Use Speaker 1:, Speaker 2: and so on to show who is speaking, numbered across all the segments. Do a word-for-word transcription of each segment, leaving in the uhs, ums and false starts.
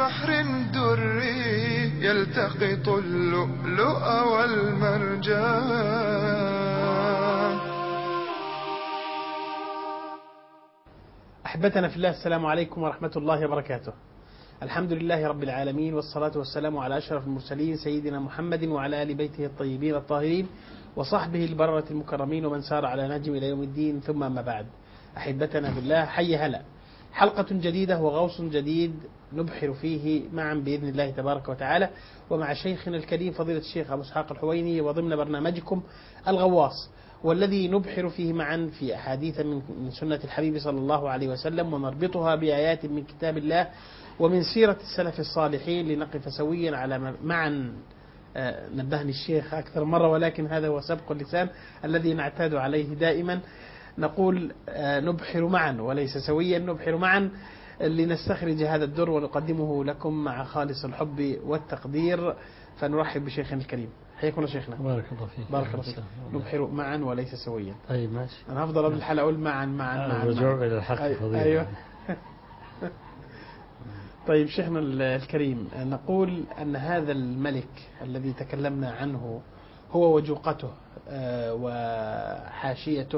Speaker 1: بحر دري يلتقط اللؤلؤ والمرجان.
Speaker 2: أحبتنا في الله، السلام عليكم ورحمة الله وبركاته. الحمد لله رب العالمين، والصلاة والسلام على أشرف المرسلين سيدنا محمد وعلى آل بيته الطيبين الطاهرين وصحبه البررة المكرمين ومن سار على نهجهم إلى يوم الدين، ثم ما بعد. أحبتنا في الله، حي هلا، حلقة جديدة وغوص جديد نبحر فيه معا بإذن الله تبارك وتعالى، ومع شيخنا الكريم فضيلة الشيخ أبو إسحاق الحويني، وضمن برنامجكم الغواص، والذي نبحر فيه معا في أحاديث من سنة الحبيب صلى الله عليه وسلم، ونربطها بآيات من كتاب الله ومن سيرة السلف الصالحين، لنقف سويا على معا. نبهني الشيخ أكثر مرة، ولكن هذا هو سبق اللسان الذي نعتاد عليه دائما. نقول نبحر معا وليس سويا، نبحر معا لنستخرج هذا الدر ونقدمه لكم مع خالص الحب والتقدير. فنرحب بشيخنا الكريم. حياكم الله شيخنا.
Speaker 3: بارك الله فيك.
Speaker 2: بارك الله فيك. نبحر معا وليس سويا.
Speaker 3: طيب ماشي.
Speaker 2: أنا أفضل قبل الحلقة أقول معا معا معا.
Speaker 3: الرجوع إلى الحق
Speaker 2: أي...
Speaker 3: فضيلة.
Speaker 2: أيوه. طيب شيخنا الكريم، نقول أن هذا الملك الذي تكلمنا عنه هو وجوقته وحاشيته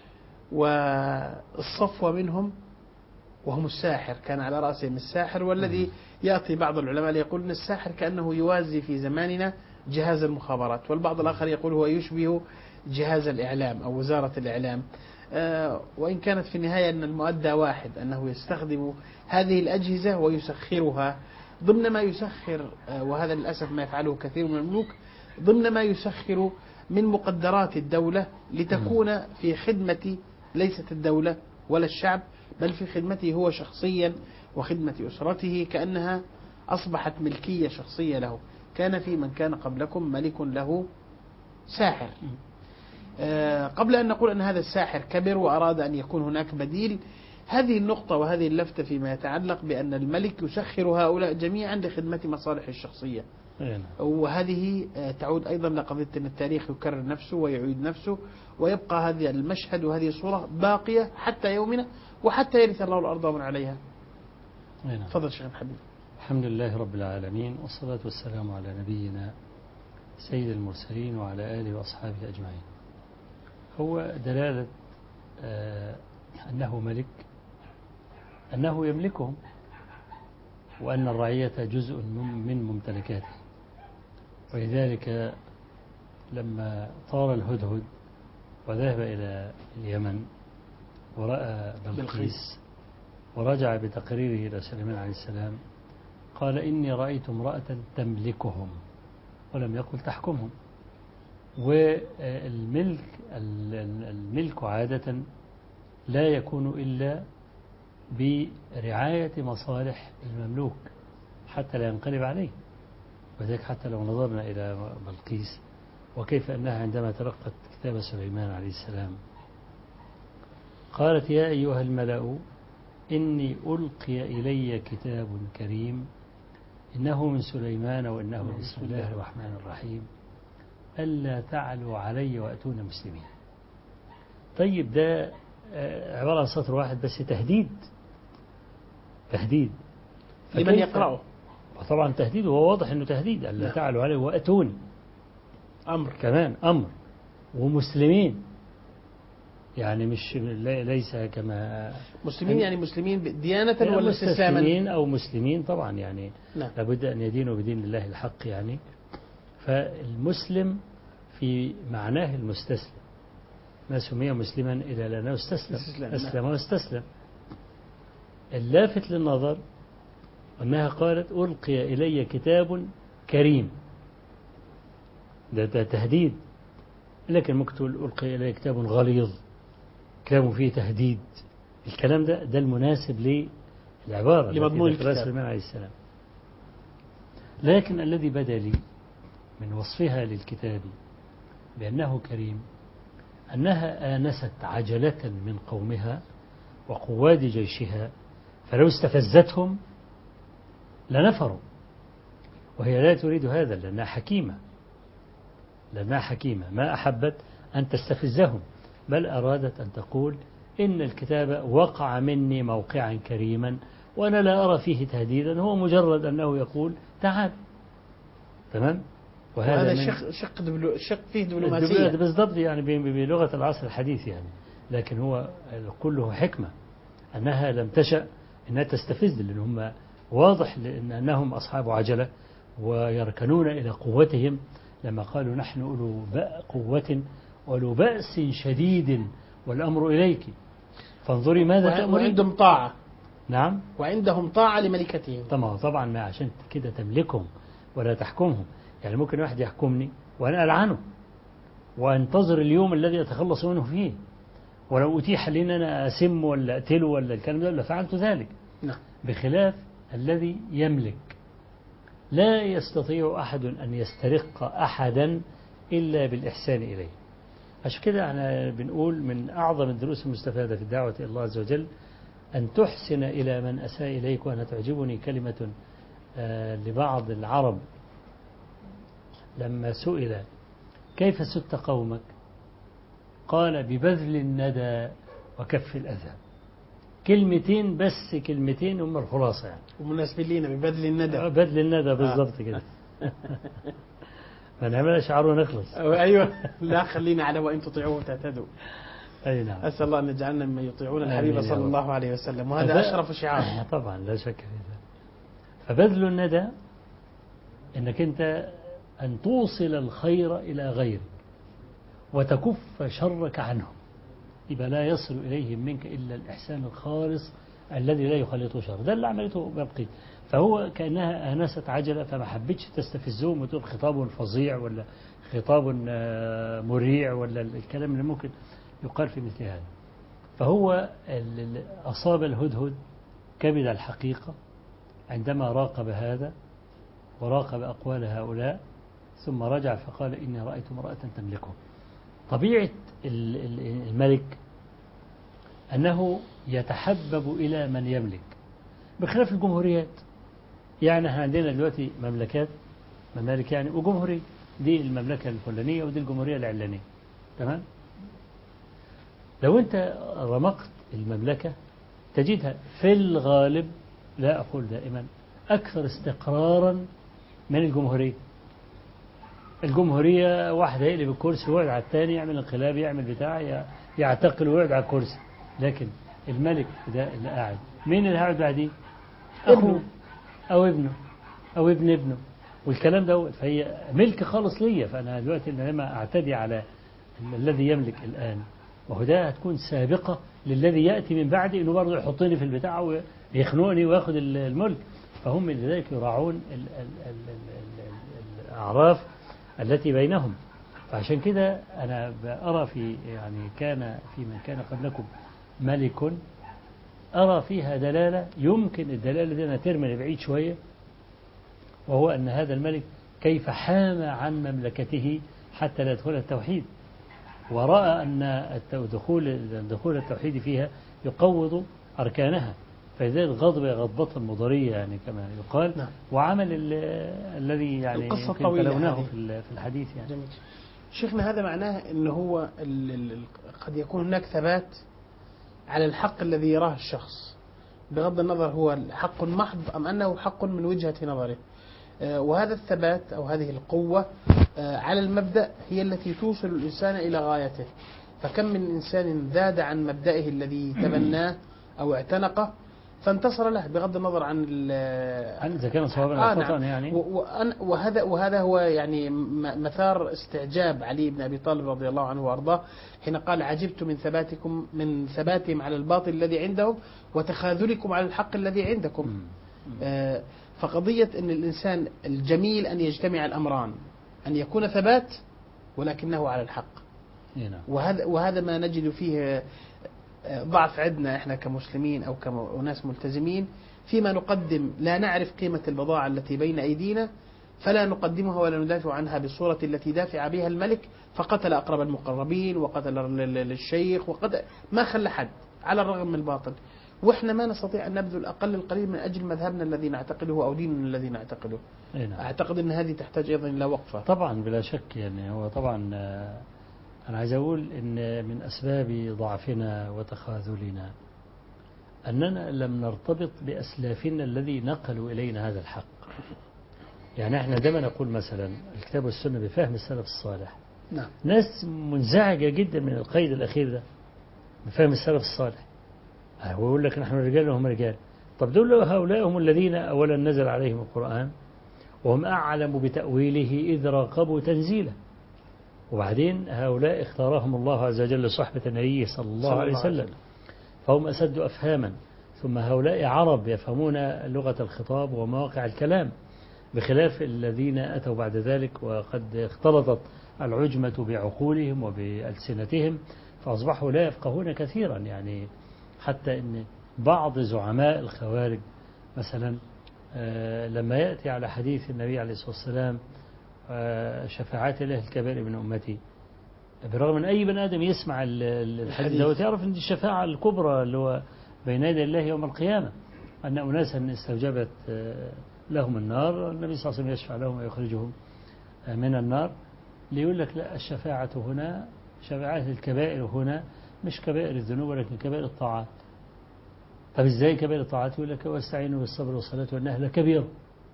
Speaker 2: والصفوة منهم، وهم الساحر، كان على رأسهم الساحر، والذي يأتي بعض العلماء يقول أن الساحر كأنه يوازي في زماننا جهاز المخابرات، والبعض الآخر يقول هو يشبه جهاز الإعلام أو وزارة الإعلام. آه وإن كانت في النهاية أن المؤدى واحد، أنه يستخدم هذه الأجهزة ويسخرها ضمن ما يسخر، آه وهذا للأسف ما يفعله كثير من الملوك، ضمن ما يسخر من مقدرات الدولة لتكون في خدمة ليست الدولة ولا الشعب، بل في خدمته هو شخصيا وخدمة أسرته، كأنها أصبحت ملكية شخصية له. كان في من كان قبلكم ملك له ساحر. آه قبل أن نقول أن هذا الساحر كبر وأراد أن يكون هناك بديل، هذه النقطة وهذه اللفتة فيما يتعلق بأن الملك يسخر هؤلاء جميعا لخدمة مصالح الشخصية. وهذه تعود أيضا لقضية أن التاريخ يكرر نفسه ويعيد نفسه، ويبقى هذا المشهد وهذه الصورة باقية حتى يومنا، وحتى يرث الله الأرض ومن عليها. تفضل شيخ حبيب.
Speaker 3: الحمد لله رب العالمين، والصلاة والسلام على نبينا سيد المرسلين وعلى آله وأصحابه أجمعين. هو دلالة آه أنه ملك، أنه يملكهم، وأن الرعية جزء من ممتلكاته. ولذلك لما طار الهدهد وذهب إلى اليمن ورأى بلقيس ورجع بتقريره إلى سليمان عليه السلام، قال إني رأيت امرأة تملكهم، ولم يقل تحكمهم. والملك الملك عادة لا يكون إلا برعاية مصالح المملوك حتى لا ينقلب عليه. وذلك حتى لو نظرنا إلى بلقيس وكيف أنها عندما تلقت كتاب سليمان عليه السلام قالت يا أيها الملأ إني ألقي إلي كتاب كريم إنه من سليمان وإنه بسم الله الرحمن الرحيم ألا تعلوا علي وأتون مسلمين. طيب ده عبارة عن سطر واحد بس تهديد، تهديد
Speaker 2: لمن يقرأه.
Speaker 3: طبعا تهديد، وهو واضح أنه تهديد. ألا نعم. تعلوا عليه وأتوني،
Speaker 2: أمر
Speaker 3: كمان أمر، ومسلمين، يعني مش ليس كما
Speaker 2: مسلمين يعني مسلمين ديانة ولا استسلاما؟
Speaker 3: مسلمين أو مسلمين طبعا، يعني
Speaker 2: نعم.
Speaker 3: لابد أن يدينوا بدين الله الحق يعني. فالمسلم في معناه المستسلم، ما سمي مسلما إلا لأنه استسلم، أسلم واستسلم. اللافت للنظر أنها قالت ألقي إلي كتاب كريم، ده, ده تهديد. لكن ممكن تقول ألقي إلي كتاب غليظ، كلام فيه تهديد. الكلام ده ده المناسب للعبارة
Speaker 2: لمضمون الكتاب
Speaker 3: سليمان عليه السلام. لكن الذي بدا لي من وصفها للكتاب بأنه كريم أنها آنست عجلة من قومها وقواد جيشها، فلو استفزتهم لنفروا، وهي لا تريد هذا لأنها حكيمة، لأنها حكيمة ما أحبت أن تستفزهم، بل أرادت أن تقول إن الكتاب وقع مني موقعا كريما وأنا لا أرى فيه تهديدا، هو مجرد أنه يقول تعال. تمام.
Speaker 2: وهذا
Speaker 3: من
Speaker 2: شق شق دبلو شق فيه
Speaker 3: الدبلوماسية
Speaker 2: دبلوماسية.
Speaker 3: بالضبط، يعني ب- بلغة العصر الحديث يعني. لكن هو كله حكمة، أنها لم تشأ أنها تستفز، لأن هم واضح لأن أنهم أصحاب عجلة ويركنون إلى قوتهم لما قالوا نحن أولو بأ- قوة أولو بأس شديد والأمر إليك فانظري ماذا
Speaker 2: وع-
Speaker 3: تأمرين.
Speaker 2: وعندهم طاعة.
Speaker 3: نعم.
Speaker 2: وعندهم طاعة لملكتهم.
Speaker 3: طبعا طبعا ما عشان كده تملكهم ولا تحكمهم. يعني ممكن واحد يحكمني وأنا ألعنه وأنتظر اليوم الذي أتخلص منه فيه، ولو أتيح لي أن أنا أسم ولا أقتله ولا الكلام ده لفعلت ذلك.
Speaker 2: نعم.
Speaker 3: بخلاف الذي يملك، لا يستطيع أحد أن يسترق أحدا إلا بالإحسان إليه. عشان كده احنا بنقول من أعظم الدروس المستفادة في الدعوة إلى الله عز وجل أن تحسن إلى من أساء إليك. وأنا تعجبني كلمة آه لبعض العرب لما سئل كيف سدت قومك قال ببذل الندى وكف الأذى. كلمتين بس، كلمتين هم الخلاصة يعني.
Speaker 2: ومناسبين لينا ببذل الندى.
Speaker 3: بذل الندى بالضبط كده. ما نعملها شعار ونخلص.
Speaker 2: أيوة. لا خلينا على وإن تطيعوه تهتدوا.
Speaker 3: أي نعم.
Speaker 2: أسأل الله أن يجعلنا ممن يطيعون الحبيب
Speaker 3: آمين يا
Speaker 2: صلى
Speaker 3: رب.
Speaker 2: الله عليه وسلم، وهذا أشرف شعار.
Speaker 3: طبعا لا شك في ذلك. فبذل الندى أنك أنت أن توصل الخير إلى غيرك وتكف شرك عنهم، يبقى لا يصل إليهم منك إلا الإحسان الخالص الذي لا يخلطه شر. ده اللي عملته بابقي. فهو كأنها آنست عجلة، فما حبتش تستفزهم وتقول خطاب فظيع ولا خطاب آه، مريع ولا الكلام اللي ممكن يقال في مثل هذا. فهو ال- ال- أصاب الهدهد كبد الحقيقة عندما راقب هذا وراقب أقوال هؤلاء، ثم رجع فقال إني رأيت امرأة تملكهم. طبيعة ال- ال- الملك أنه يتحبب إلى من يملك بخلاف الجمهوريات. يعني احنا عندنا دلوقتي مملكات، ممالك يعني، وجمهورية. دي المملكة الفلانية ودي الجمهورية العلانية. تمام. لو أنت رمقت المملكة تجدها في الغالب، لا أقول دائما، أكثر استقرارا من الجمهورية. الجمهورية واحد يقلب الكرسي ويقعد على الثاني، يعمل انقلاب، يعمل بتاع، يعتقل ويقعد على الكرسي. لكن الملك ده اللي قاعد، مين اللي قاعد بعديه؟ أخوه أو ابنه أو ابن ابنه والكلام ده. فهي ملك خالص ليا. فأنا دلوقتي لما أعتدي على الذي يملك الآن، وهو ده هتكون سابقة للذي يأتي من بعدي، إنه برضه يحطني في البتاع ويخنقني وياخد الملك. فهم لذلك يراعون ال ال ال ال ال الأعراف التي بينهم. فعشان كده أنا أرى في يعني كان في من كان قبلكم ملك، أرى فيها دلالة، يمكن الدلالة دي أنا ترمي لبعيد شوية، وهو أن هذا الملك كيف حام عن مملكته حتى لا يدخل التوحيد، ورأى أن الدخول دخول التوحيد فيها يقوض أركانها، فلذلك غضب غضبة مضرية يعني كما يقال.
Speaker 2: نعم.
Speaker 3: وعمل الذي يعني
Speaker 2: القصة
Speaker 3: يمكن
Speaker 2: الطويلة
Speaker 3: تلوناه
Speaker 2: هذه.
Speaker 3: في في الحديث يعني.
Speaker 2: جميل. شيخنا هذا معناه أنه هو ال ال قد يكون هناك ثبات على الحق الذي يراه الشخص، بغض النظر هو حق محض أم أنه حق من وجهة نظره. آه، وهذا الثبات أو هذه القوة آه، على المبدأ هي التي توصل الإنسان إلى غايته. فكم من إنسان ذاد عن مبدئه الذي تبناه أو اعتنقه فانتصر له بغض النظر عن
Speaker 3: عن إذا كان صوابا
Speaker 2: آه
Speaker 3: أو خطأ
Speaker 2: نعم.
Speaker 3: يعني.
Speaker 2: وهذا وهذا هو يعني م- مثار استعجاب علي بن أبي طالب رضي الله عنه وأرضاه حين قال عجبت من ثباتكم من ثباتهم على الباطل الذي عندهم وتخاذلكم على الحق الذي عندكم. آه فقضية أن الإنسان الجميل أن يجتمع الأمران، أن يكون ثبات ولكنه على الحق. وهذا وهذا ما نجد فيه ضعف عندنا احنا كمسلمين او كناس ملتزمين، فيما نقدم لا نعرف قيمة البضاعة التي بين أيدينا فلا نقدمها ولا ندافع عنها بالصورة التي دافع بها الملك، فقتل أقرب المقربين وقتل للشيخ وقتل ما خلى حد على الرغم من الباطل، وإحنا ما نستطيع أن نبذل أقل القليل من أجل مذهبنا الذي نعتقده أو ديننا الذي نعتقده. أعتقد أن هذه تحتاج أيضا إلى وقفة.
Speaker 3: طبعا بلا شك يعني. هو طبعا أنا عايز أقول إن من أسباب ضعفنا وتخاذلنا أننا لم نرتبط بأسلافنا الذي نقلوا إلينا هذا الحق. يعني احنا دائما نقول مثلا الكتاب والسنة بفهم السلف الصالح.
Speaker 2: نعم.
Speaker 3: ناس منزعجة جدا من القيد الأخير ده بفهم السلف الصالح. هو يقول لك نحن رجال وهم رجال. طب دول هؤلاء هم الذين أولا نزل عليهم القرآن وهم أعلم بتأويله إذ راقبوا تنزيله. وبعدين هؤلاء اختارهم الله عز وجل لصحبة النبي صلى الله عليه وسلم فهم أسد أفهاما. ثم هؤلاء عرب يفهمون لغة الخطاب ومواقع الكلام بخلاف الذين أتوا بعد ذلك وقد اختلطت العجمة بعقولهم وبألسنتهم فأصبحوا لا يفقهون كثيرا. يعني حتى أن بعض زعماء الخوارج مثلا لما يأتي على حديث النبي عليه الصلاة والسلام شفاعات الله الكبائر من أمتي، برغم أن أي بني آدم يسمع الحديث دوت يعرف أن دي الشفاعة الكبرى اللي هو بين يدي الله يوم القيامة، أن أناسا استوجبت لهم النار النبي صلى الله عليه وسلم يشفع لهم ويخرجهم من النار. ليقول لك لا، الشفاعة هنا شفاعات الكبائر هنا مش كبائر الذنوب ولكن كبائر الطاعات. طب ازاي كبائر الطاعات؟ يقول لك واستعينوا بالصبر والصلاة والنهي لكبير.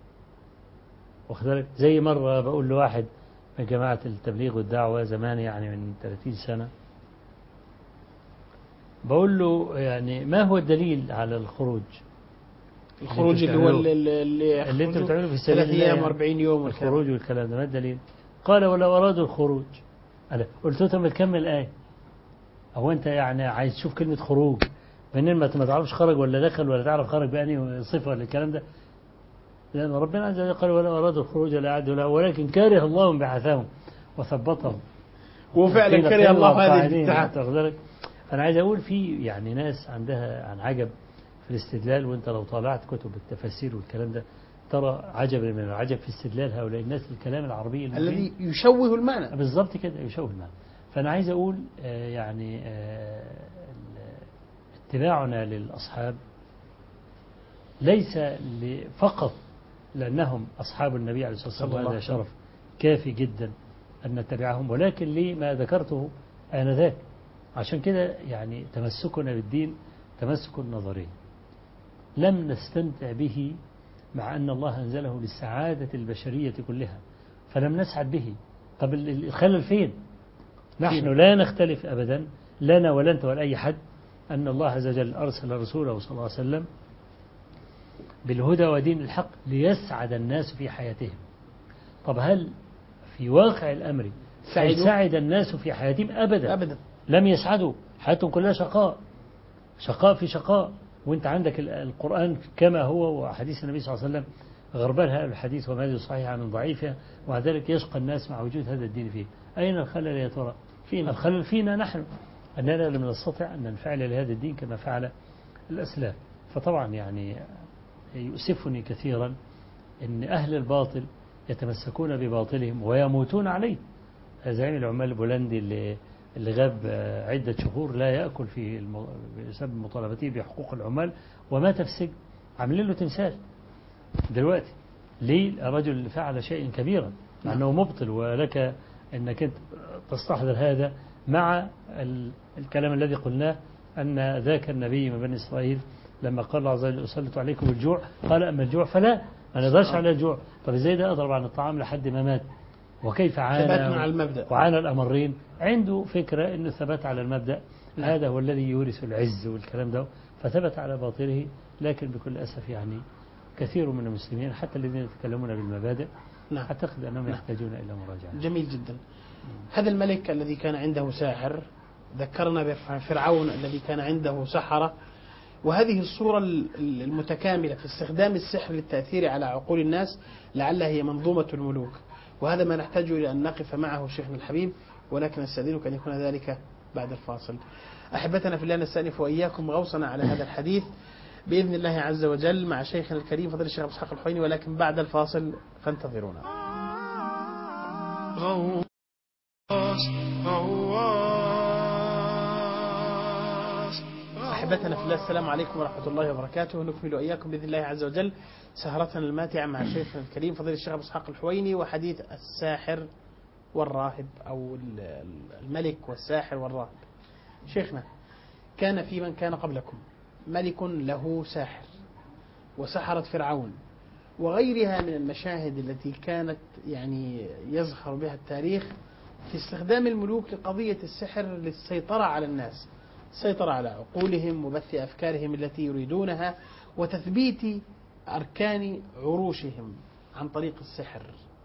Speaker 3: واخد زي مرة بقول لواحد من جماعة التبليغ والدعوة زمان يعني من ثلاثين سنة، بقول له يعني ما هو الدليل على الخروج؟
Speaker 2: الخروج اللي هو اللي,
Speaker 3: اللي, اللي انت بتعمله في سبيل الله
Speaker 2: ثلاث ايام وأربعين يوم
Speaker 3: الخروج والكلام ده، ما الدليل؟ قال ولو أرادوا الخروج. أنا قلت له طب تكمل الآية. هو أنت يعني عايز تشوف كلمة خروج بينما ما تعرفش خرج ولا دخل ولا تعرف خرج بأني صفة ولا الكلام ده؟ لأن ربنا عز وجل قال ولو أرادوا الخروج لأعدوا له ولكن كره الله بعثهم وثبطهم.
Speaker 2: وفعلا كره الله هذه الابتعاث.
Speaker 3: أنا عايز أقول في يعني ناس عندها عن عجب في الاستدلال، وأنت لو طالعت كتب التفاسير والكلام ده ترى عجب من العجب في استدلال هؤلاء الناس للكلام العربي
Speaker 2: الذي يشوه المعنى.
Speaker 3: بالضبط كده يشوه المعنى. فأنا عايز أقول آه يعني آه اتباعنا للأصحاب ليس فقط لأنهم أصحاب النبي عليه الصلاة والسلام، هذا شرف كافي جدا أن نتبعهم، ولكن لما ذكرته آنذاك. عشان كده يعني تمسكنا بالدين تمسك نظري لم نستمتع به، مع أن الله أنزله للسعادة البشرية كلها فلم نسعد به. طب الخلل فين؟ نحن لا نختلف أبدا لنا ولا أنت ولا أي حد أن الله عز وجل أرسل رسوله صلى الله عليه وسلم بالهدى ودين الحق ليسعد الناس في حياتهم. طب هل في واقع الأمر هل سعد الناس في حياتهم؟ أبدا
Speaker 2: أبدا
Speaker 3: لم يسعدوا، حياتهم كلها شقاء شقاء في شقاء. وانت عندك القرآن كما هو وحديث النبي صلى الله عليه وسلم غربالها الحديث وما يدري صحيحها من ضعيفها، ومع ذلك يشقى الناس مع وجود هذا الدين فيه. أين الخلل يا ترى؟ فينا الخلل فينا نحن، أننا لم نستطع أن ننفعل لهذا الدين كما فعل الأسلاف. فطبعا يعني يؤسفني كثيرا أن أهل الباطل يتمسكون بباطلهم ويموتون عليه. زعيم العمال البولندي اللي اللي غاب عدة شهور لا يأكل في بسبب مطالبته بحقوق العمال ومات في السجن، عاملين له تمثال دلوقتي. ليه؟ الرجل فعل شيء كبيرا مع أنه مبطل، ولك أنك أنت تستحضر هذا مع الكلام الذي قلناه أن ذاك النبي من بني إسرائيل لما قال الله عز وجل أسلط عليكم الجوع قال أما الجوع فلا، ما نقدرش على الجوع. طب إزاي ده أضرب عن الطعام لحد ما مات؟ وكيف عانى وعانى الأمرين؟ عنده فكرة أنه ثبت على المبدأ لا. هذا هو الذي يورث العز والكلام ده، فثبت على باطله. لكن بكل أسف يعني كثير من المسلمين حتى الذين يتكلمون بالمبادئ لا. أعتقد أنهم لا. يحتاجون إلى مراجعة.
Speaker 2: جميل جدا. هذا الملك الذي كان عنده ساحر ذكرنا بفرعون الذي كان عنده سحرة، وهذه الصورة المتكاملة في استخدام السحر للتأثير على عقول الناس لعلها هي منظومة الملوك، وهذا ما نحتاج إلى أن نقف معه شيخنا الحبيب، ولكن نستأذنك أن يكون ذلك بعد الفاصل. أحبتنا في الله نستأنف وإياكم غوصنا على هذا الحديث بإذن الله عز وجل مع شيخنا الكريم فضيلة الشيخ أبو إسحاق الحويني، ولكن بعد الفاصل فانتظرونا.
Speaker 1: غواص غواص
Speaker 2: أحبتنا في الله السلام عليكم ورحمة الله وبركاته. نكمل وإياكم بإذن الله عز وجل سهرتنا الماتعة مع شيخنا الكريم فضيلة الشيخ أبو إسحاق الحويني وحديث الساحر والراهب أو الملك والساحر والراهب. شيخنا، كان في من كان قبلكم ملك له ساحر وسحرة فرعون وغيرها من المشاهد التي كانت يعني يزخر بها التاريخ في استخدام الملوك لقضية السحر للسيطرة على الناس، السيطرة على عقولهم وبث أفكارهم التي يريدونها وتثبيت أركان عروشهم عن طريق السحر.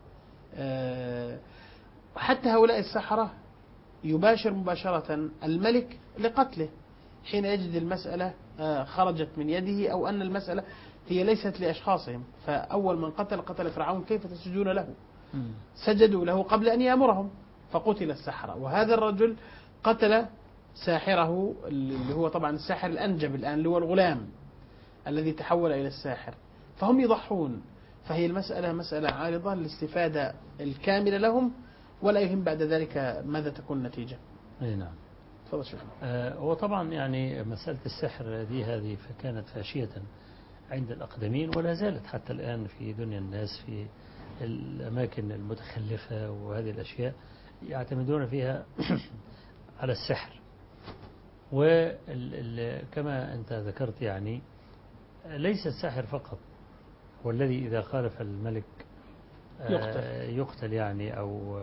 Speaker 2: حتى هؤلاء السحرة يباشر مباشرة الملك لقتله حين يجد المسألة خرجت من يده أو أن المسألة هي ليست لأشخاصهم. فأول من قتل قتل فرعون كيف تسجدون له؟ سجدوا له قبل أن يأمرهم فقتل السحرة. وهذا الرجل قتل ساحره اللي هو طبعا الساحر الأنجب الآن اللي هو الغلام الذي تحول إلى الساحر. فهم يضحون، فهي المسألة مسألة عارضة للاستفادة الكاملة لهم ولا يهم بعد ذلك ماذا تكون النتيجة.
Speaker 3: أي نعم.
Speaker 2: تفضل شيخنا.
Speaker 3: آه وطبعا يعني مسألة السحر دي هذه فكانت فاشية عند الأقدمين ولا زالت حتى الآن في دنيا الناس في الأماكن المتخلفة، وهذه الأشياء يعتمدون فيها على السحر. وكما أنت ذكرت يعني ليس الساحر فقط هو الذي إذا خالف الملك
Speaker 2: يقتل,
Speaker 3: يقتل يعني أو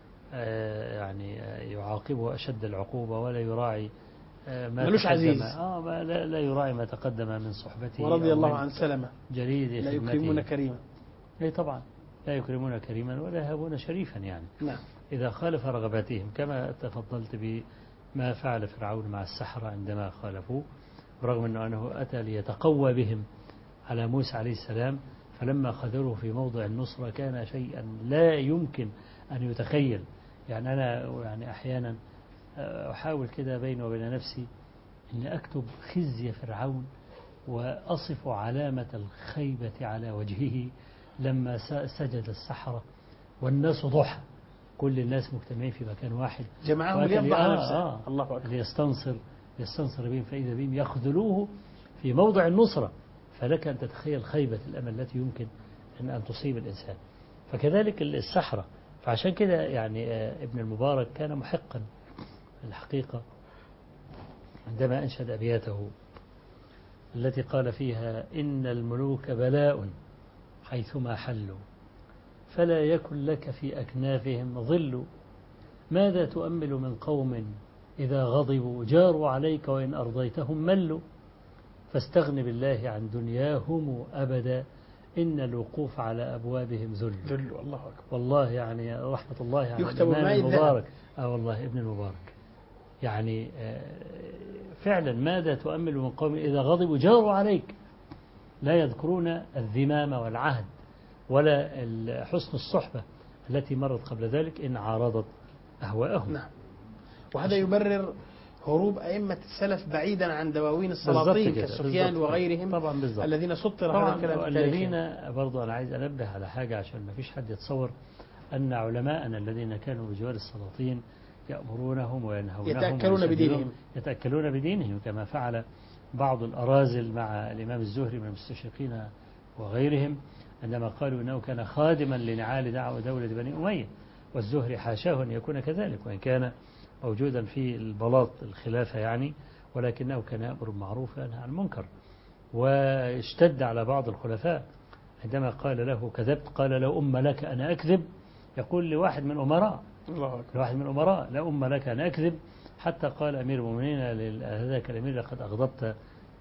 Speaker 3: يعني يعاقبه أشد العقوبة ولا يراعي ما
Speaker 2: ملوش عزيز
Speaker 3: آه ما لا, لا يراعي ما تقدم من صحبته
Speaker 2: ورضي الله عن سلمة
Speaker 3: جريد
Speaker 2: لا يكرمون كريما.
Speaker 3: أي طبعا لا يكرمون كريما ولا يهابون شريفا يعني.
Speaker 2: نعم.
Speaker 3: إذا خالف رغباتهم كما تفضلت بما فعل فرعون مع السحرة عندما خالفوه، برغم أنه, أنه أتى ليتقوى بهم على موسى عليه السلام، فلما خذلوه في موضع النصرة كان شيئا لا يمكن أن يتخيل. يعني أنا يعني أحيانا أحاول كده بيني وبين نفسي أن أكتب خزي فرعون وأصف علامة الخيبة على وجهه لما سجد السحرة والناس ضحى، كل الناس مجتمعين في مكان واحد
Speaker 2: جمعهم ليفضح
Speaker 3: آه
Speaker 2: نفسه
Speaker 3: آه
Speaker 2: الله أكبر
Speaker 3: ليستنصر يستنصر بهم، فإذا بهم يخذلوه في موضع النصرة. فلك أن تتخيل خيبة الأمل التي يمكن أن, أن تصيب الإنسان. فكذلك السحرة. فعشان كده يعني ابن المبارك كان محقا الحقيقة عندما أنشد أبياته التي قال فيها: إن الملوك بلاء حيثما حلوا فلا يكن لك في أكنافهم ظل، ماذا تؤمل من قوم إذا غضبوا جاروا عليك وإن أرضيتهم ملوا، فاستغن بالله عن دنياهم أبدا إن الوقوف على أبوابهم ذل.
Speaker 2: ذل الله أكبر.
Speaker 3: والله يعني رحمة الله على
Speaker 2: يكتب
Speaker 3: الإمام
Speaker 2: معي
Speaker 3: المبارك. آه والله ابن المبارك يعني فعلا ماذا تؤمل من قوم إذا غضبوا جاروا عليك، لا يذكرون الذمام والعهد ولا حسن الصحبة التي مرت قبل ذلك إن عارضت أهواءهم.
Speaker 2: نعم. وهذا يبرر هروب أئمة السلف بعيدا عن دواوين السلاطين كسفيان وغيرهم
Speaker 3: طبعا بالضبط.
Speaker 2: الذين سطر
Speaker 3: طبعا
Speaker 2: هذا الكلام
Speaker 3: الذين برضو أنا عايز أنبه على حاجة عشان ما فيش حد يتصور أن علماءنا الذين كانوا بجوار السلاطين يأمرونهم وينهونهم
Speaker 2: يتأكلون بدينهم
Speaker 3: يتأكلون بدينهم كما فعل بعض الأرازل مع الإمام الزهري من المستشرقين وغيرهم عندما قالوا إنه كان خادما لنعال دعوة دولة بني أمية، والزهري حاشاه أن يكون كذلك وإن كان موجودا في البلاط الخلافة يعني، ولكنه كان يأمر بالمعروف وينهى عن المنكر. واشتد على بعض الخلفاء عندما قال له كذبت قال لا أم لك أنا أكذب، يقول لواحد من أمراء لواحد من أمراء لا أم لك أنا أكذب، حتى قال أمير المؤمنين هذاك الأمير لقد أغضبت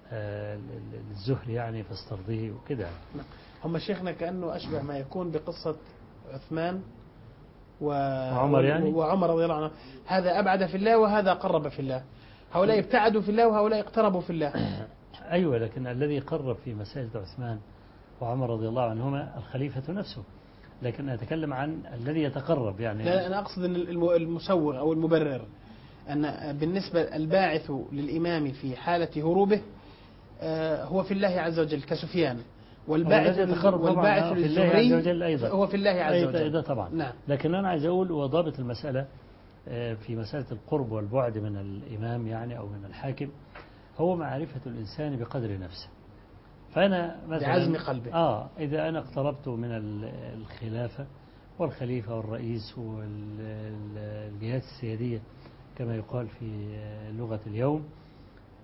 Speaker 3: الزهري يعني فاسترضيه وكذا.
Speaker 2: هم شيخنا كأنه أشبه ما يكون بقصة عثمان و...
Speaker 3: وعمر يعني
Speaker 2: وعمر رضي الله عنه، هذا أبعد في الله وهذا قرب في الله، هؤلاء ابتعدوا في الله وهؤلاء اقتربوا في الله.
Speaker 3: أيوة، لكن الذي قرب في مساجد عثمان وعمر رضي الله عنهما الخليفة نفسه، لكن أتكلم عن الذي يتقرب يعني.
Speaker 2: لا أنا أقصد أن المسوغ أو المبرر أن بالنسبة الباعث للإمام في حالة هروبه هو في الله عز وجل كسفيان، والباعث والباعث للزهري هو في الله عز وجل.
Speaker 3: ده طبعا.
Speaker 2: نعم.
Speaker 3: لكن أنا عايز أقول وضابط المسألة في مسألة القرب والبعد من الإمام يعني أو من الحاكم هو معرفة الإنسان بقدر نفسه. فأنا مثلا
Speaker 2: بعزم قلبه
Speaker 3: آه إذا أنا اقتربت من الخلافة والخليفة والرئيس والجهات السيادية كما يقال في لغة اليوم،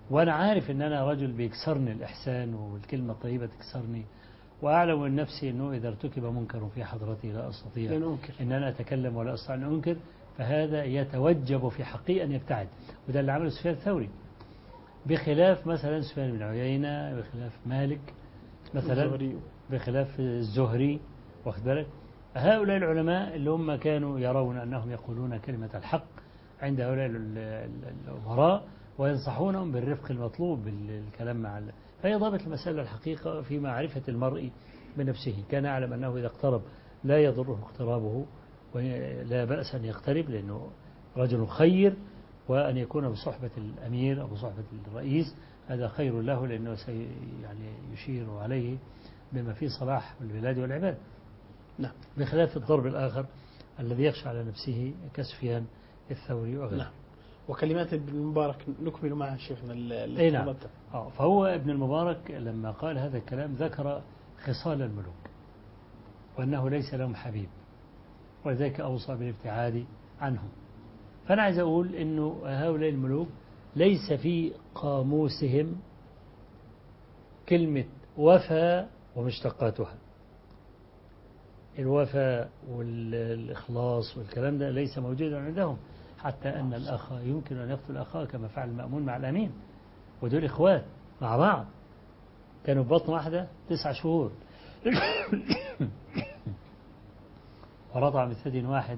Speaker 3: وأنا عارف أن أنا رجل بيكسرني الإحسان والكلمة الطيبة تكسرني، وأعلم من نفسي أنه إذا ارتكب منكر في حضرتي لا أستطيع
Speaker 2: لن أنكر.
Speaker 3: أن أنا أتكلم ولا أستطيع أن أنكر، فهذا يتوجب في حقي أن يبتعد. وده اللي عمله سفيان الثوري، بخلاف مثلا سفيان بن عيينة، بخلاف مالك مثلا،
Speaker 2: الزهري.
Speaker 3: بخلاف الزهري، واخد بالك. هؤلاء العلماء اللي هم كانوا يرون أنهم يقولون كلمة الحق عند هؤلاء الأمراء وينصحونهم بالرفق المطلوب بالكلام مع الله. فهي ضابط المسألة الحقيقة في معرفة المرء بنفسه. كان يعلم أنه إذا اقترب لا يضره اقترابه، ولا بأس أن يقترب لأنه رجل خير، وأن يكون بصحبة الأمير أو بصحبة الرئيس هذا خير له، لأنه سي يعني يشير عليه بما فيه صلاح البلاد والعباد.
Speaker 2: نعم.
Speaker 3: بخلاف الضرب الآخر الذي يخشى على نفسه كسفيان الثوري وغيره.
Speaker 2: نعم. وكلمات ابن المبارك نكمل معها شيخنا.
Speaker 3: أي نعم. آه فهو ابن المبارك لما قال هذا الكلام ذكر خصال الملوك وأنه ليس لهم حبيب، ولذلك أوصى بالابتعاد عنهم. فأنا عايز أقول إنه هؤلاء الملوك ليس في قاموسهم كلمة وفاء ومشتقاتها. الوفاء والإخلاص والكلام ده ليس موجودا عندهم، حتى أن الأخ يمكن أن يقتل أخاه كما فعل المأمون مع الأمين، ودول إخوات مع بعض كانوا في بطن واحدة تسع شهور ورضع من ثدي واحد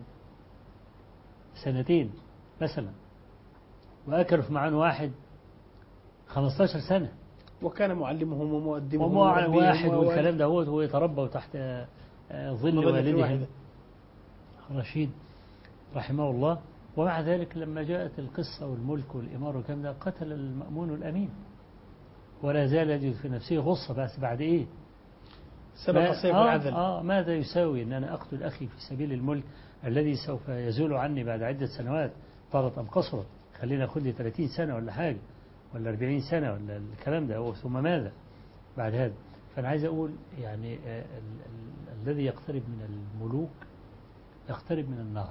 Speaker 3: سنتين مثلا، وأكلوا في معان واحد خمسة عشر سنة،
Speaker 2: وكان معلمهم ومؤدبهم
Speaker 3: واحد والكلام ده هو يتربوا تحت ظل والدهم رشيد رحمه الله. ومع ذلك لما جاءت القصة والملك والإمارة والكلام ده قتل المأمون الأمين، ولا زال يجد في نفسه غصة. بس بعد إيه؟
Speaker 2: سبق سيف
Speaker 3: آه
Speaker 2: العذل.
Speaker 3: آه ماذا يساوي أن أنا أقتل أخي في سبيل الملك الذي سوف يزول عني بعد عدة سنوات، طالت أم قصرت، خلينا أخذ لي ثلاثين سنة ولا حاجة ولا أربعين سنة ولا الكلام ده، ثم ماذا بعد هذا؟ فأنا عايز أقول يعني ال ال الذي يقترب من الملوك يقترب من النار.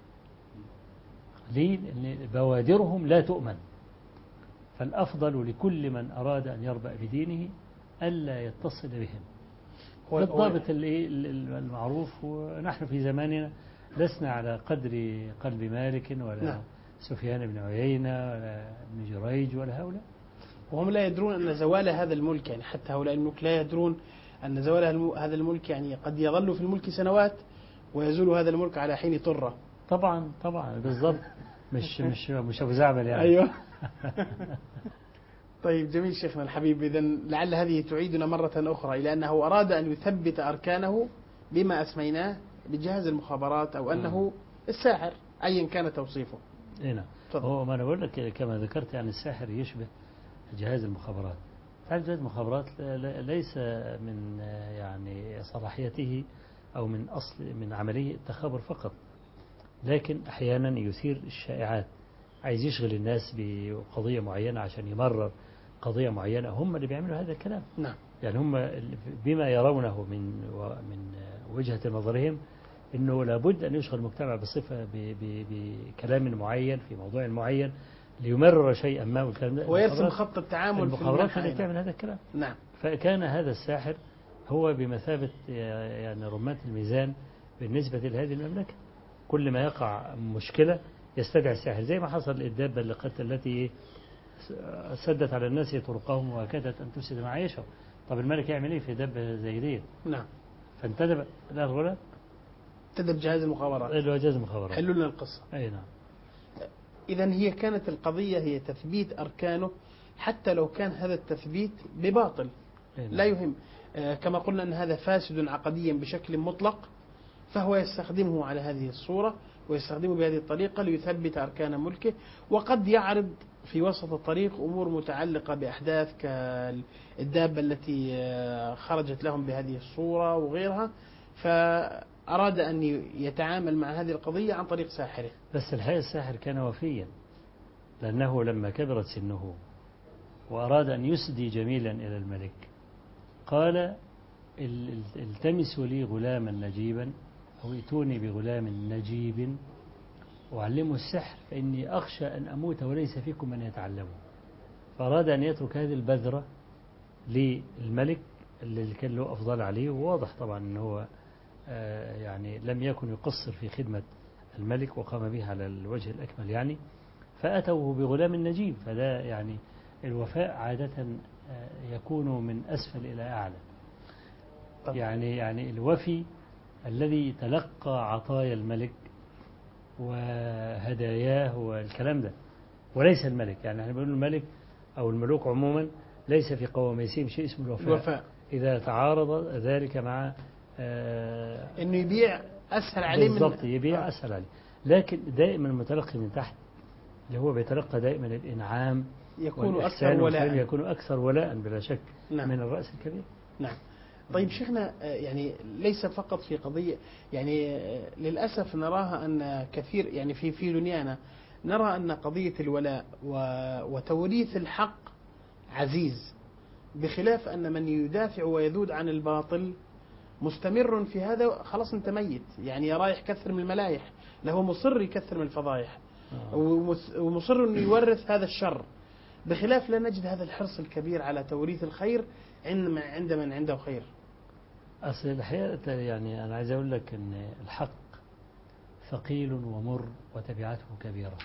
Speaker 3: ليه؟ لأن بوادرهم لا تؤمن. فالأفضل لكل من أراد أن يربأ بدينه ألا يتصل بهم. بالضبط المعروف. ونحن في زماننا لسنا على قدر قلب مالك ولا نعم. سفيان بن عيينة ولا ابن جريج ولا هؤلاء،
Speaker 2: وهم لا يدرون أن زوال هذا الملك، يعني حتى هؤلاء الملك لا يدرون أن زوال هذا الملك يعني قد يظل في الملك سنوات ويزول هذا الملك على حين طرة.
Speaker 3: طبعا طبعا بالضبط. مش مش مش أبو زعبل يعني.
Speaker 2: أيوه. طيب جميل شيخنا الحبيب. إذن لعل هذه تعيدنا مرة أخرى إلى أنه أراد أن يثبت أركانه بما أسميناه بجهاز المخابرات، أو أنه الساحر أيا كان توصيفه.
Speaker 3: هنا هو ما أنا بقول لك كما ذكرت يعني الساحر يشبه جهاز المخابرات. تعرف جهاز المخابرات ليس من يعني صلاحيته أو من أصل من عملية التخابر فقط، لكن أحيانا يثير الشائعات، عايز يشغل الناس بقضية معينة عشان يمرر قضية معينة. هم اللي بيعملوا هذا الكلام.
Speaker 2: نعم.
Speaker 3: يعني هم بما يرونه من من وجهة نظرهم إنه لابد أن يشغل المجتمع بصفة بكلام معين في موضوع معين ليمرر شيئا ما، والكلام ده
Speaker 2: ويرسم خط التعامل.
Speaker 3: المخابرات اللي بتعمل هذا الكلام.
Speaker 2: نعم.
Speaker 3: فكان هذا الساحر هو بمثابة يعني رمات الميزان بالنسبة لهذه المملكة. كل ما يقع مشكلة يستدعي الساحر، زي ما حصل الدابة اللي قتل التي سدت على الناس طرقهم وكادت أن تفسد معيشهم. طب الملك يعمل إيه في دابة زي دي؟
Speaker 2: نعم.
Speaker 3: فانتدب لا الغلط
Speaker 2: انتدب جهاز المخابرات.
Speaker 3: إيه جهاز المخابرات.
Speaker 2: حلوا لنا القصة.
Speaker 3: أي نعم.
Speaker 2: إذن هي كانت القضية هي تثبيت أركانه، حتى لو كان هذا التثبيت بباطل.
Speaker 3: نعم.
Speaker 2: لا يهم. آه كما قلنا أن هذا فاسد عقديا بشكل مطلق، فهو يستخدمه على هذه الصورة ويستخدمه بهذه الطريقة ليثبت أركان ملكه. وقد يعرض في وسط الطريق أمور متعلقة بأحداث كالدابة التي خرجت لهم بهذه الصورة وغيرها، فأراد أن يتعامل مع هذه القضية عن طريق ساحره.
Speaker 3: بس الحقيقة الساحر كان وفيا، لأنه لما كبرت سنه وأراد أن يسدي جميلا إلى الملك قال التمسوا لي غلاما نجيبا أو ائتوني بغلام نجيب وعلمه السحر فإني أخشى أن أموت وليس فيكم من يتعلمه. فأراد أن يترك هذه البذرة للملك اللي كان له أفضل عليه، وواضح طبعا أنه هو يعني لم يكن يقصر في خدمة الملك وقام به على الوجه الأكمل يعني. فأتوه بغلام نجيب. فده يعني الوفاء عادة يكون من أسفل إلى أعلى. يعني يعني الوفي الذي تلقى عطايا الملك وهداياه والكلام ده، وليس الملك. يعني احنا بنقول الملك أو الملوك عموما ليس في قواميسهم شيء اسمه الوفاء.
Speaker 2: الوفاء
Speaker 3: إذا تعارض ذلك مع آه
Speaker 2: إنه يبيع أسهل عليه من
Speaker 3: بالضبط، يبيع أسهل عليه. لكن دائما المتلقي من تحت اللي هو بيتلقى دائما الإنعام
Speaker 2: يكون أكثر ولاء،
Speaker 3: يكون أكثر ولاء بلا شك.
Speaker 2: نعم.
Speaker 3: من الرأس الكبير.
Speaker 2: نعم. طيب شيخنا، يعني ليس فقط في قضية، يعني للأسف نراها أن كثير يعني في في دنيانا نرى أن قضية الولاء وتوريث الحق عزيز، بخلاف أن من يدافع ويذود عن الباطل مستمر في هذا. خلاص أنت ميت، يعني رايح كثر من الملايح، له مصر يكثر من الفضايح ومصر أن يورث هذا الشر، بخلاف لا نجد هذا الحرص الكبير على توريث الخير عند من عنده خير.
Speaker 3: أصل الحقيقة يعني أنا عايز أقول لك أن الحق ثقيل ومر وتبعاته كبيرة،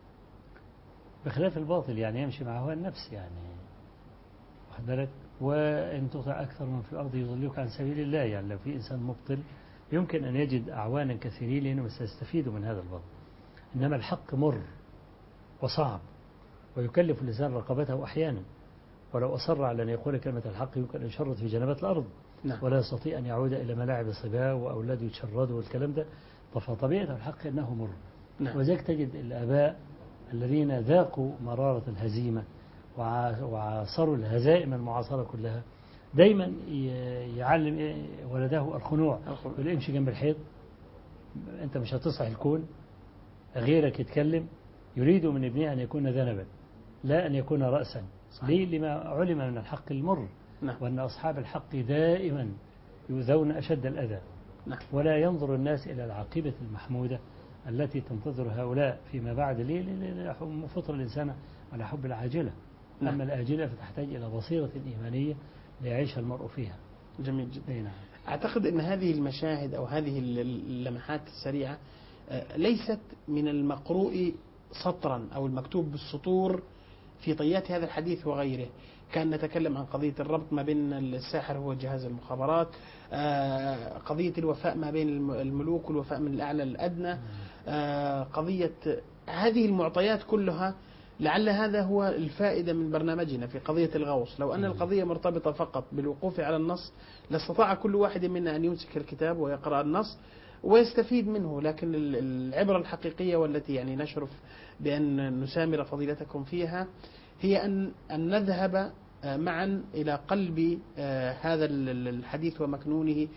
Speaker 3: بخلاف الباطل يعني يمشي مع هوى النفس. يعني واخد بالك، وإن تطع أكثر من في الأرض يضلوك عن سبيل الله. يعني لو في إنسان مبطل يمكن أن يجد أعوانا كثيرين لأنهم سيستفيدوا من هذا الباطل. إنما الحق مر وصعب ويكلف الإنسان رقبته أحيانا، ولو أصر على أن يقول كلمة الحق يمكن أن يشرد في جنبات الأرض. نعم. ولا يستطيع أن يعود إلى ملاعب الصبا وأولاده يتشردوا والكلام ده. فطبيعة الحق أنه مر. نعم. وذلك تجد الآباء الذين ذاقوا مرارة الهزيمة وعاصروا الهزائم المعاصرة كلها دايما يعلم ولده الخنوع. يقول امشي جنب الحيط، أنت مش هتصلح الكون، غيرك يتكلم. يريد من ابنه أن يكون ذنبا لا أن يكون رأسا. ليه؟ لما علم من الحق المر. نعم. وأن أصحاب الحق دائما يؤذون أشد الأذى. نعم. ولا ينظر الناس إلى العاقبة المحمودة التي تنتظر هؤلاء فيما بعد. ليه؟ فطر الإنسان على حب العاجلة. نعم. أما الآجلة فتحتاج إلى بصيرة إيمانية ليعيش المرء فيها.
Speaker 2: جميل جدا.
Speaker 3: نعم.
Speaker 2: أعتقد أن هذه المشاهد أو هذه اللمحات السريعة ليست من المقروء سطرا أو المكتوب بالسطور في طيات هذا الحديث وغيره. كان نتكلم عن قضية الربط ما بين الساحر هو جهاز المخابرات، قضية الوفاء ما بين الملوك والوفاء من الأعلى للأدنى، قضية هذه المعطيات كلها. لعل هذا هو الفائدة من برنامجنا في قضية الغوص. لو أن القضية مرتبطة فقط بالوقوف على النص لاستطاع كل واحد منا أن يمسك الكتاب ويقرأ النص ويستفيد منه. لكن العبرة الحقيقية والتي يعني نشرف بأن نسامر فضيلتكم فيها هي أن أن نذهب معا إلى قلب هذا الحديث ومكنونه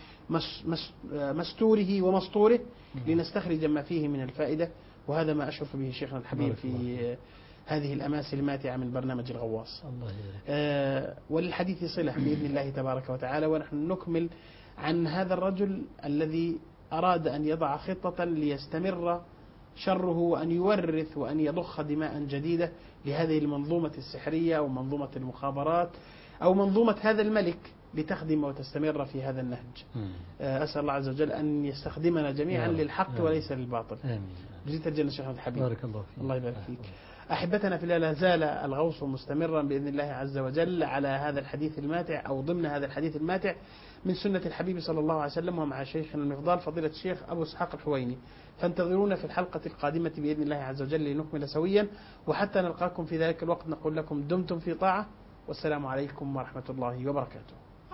Speaker 2: مستوره ومسطوره لنستخرج ما فيه من الفائدة. وهذا ما أشرف به شيخنا الحبيب في هذه الأماثل الماتعة من برنامج الغواص. الله آه وللحديث صلة بإذن الله تبارك وتعالى، ونحن نكمل عن هذا الرجل الذي أراد أن يضع خطة ليستمر شره وأن يورث وأن يضخ دماء جديدة لهذه المنظومة السحرية أو منظومة المخابرات أو منظومة هذا الملك لتخدم وتستمر في هذا النهج. آه أسأل الله عز وجل أن يستخدمنا جميعا للحق وليس للباطل. جزيت الجنة شيخنا الحبيب.
Speaker 3: بارك الله فيك.
Speaker 2: الله يبارك فيك. أحبتنا في الله، لا زال الغوص مستمرا بإذن الله عز وجل على هذا الحديث الماتع أو ضمن هذا الحديث الماتع من سنة الحبيب صلى الله عليه وسلم، ومع شيخنا المفضال فضيلة الشيخ أبو إسحاق الحويني. فانتظرونا في الحلقة القادمة بإذن الله عز وجل لنكمل سويا، وحتى نلقاكم في ذلك الوقت نقول لكم دمتم في طاعة، والسلام عليكم ورحمة الله وبركاته.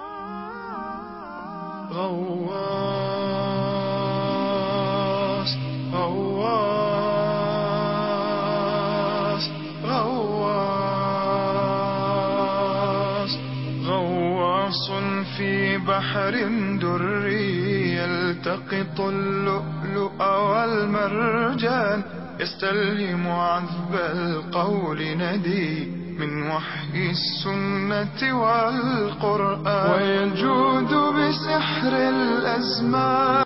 Speaker 1: غواص غواص غواص غواص في بحر دري يلتقط اللؤلؤ والمرجان، يستلهم عذب القول ندي من وحي السنة والقرآن، ويجود بسحر الأزمان.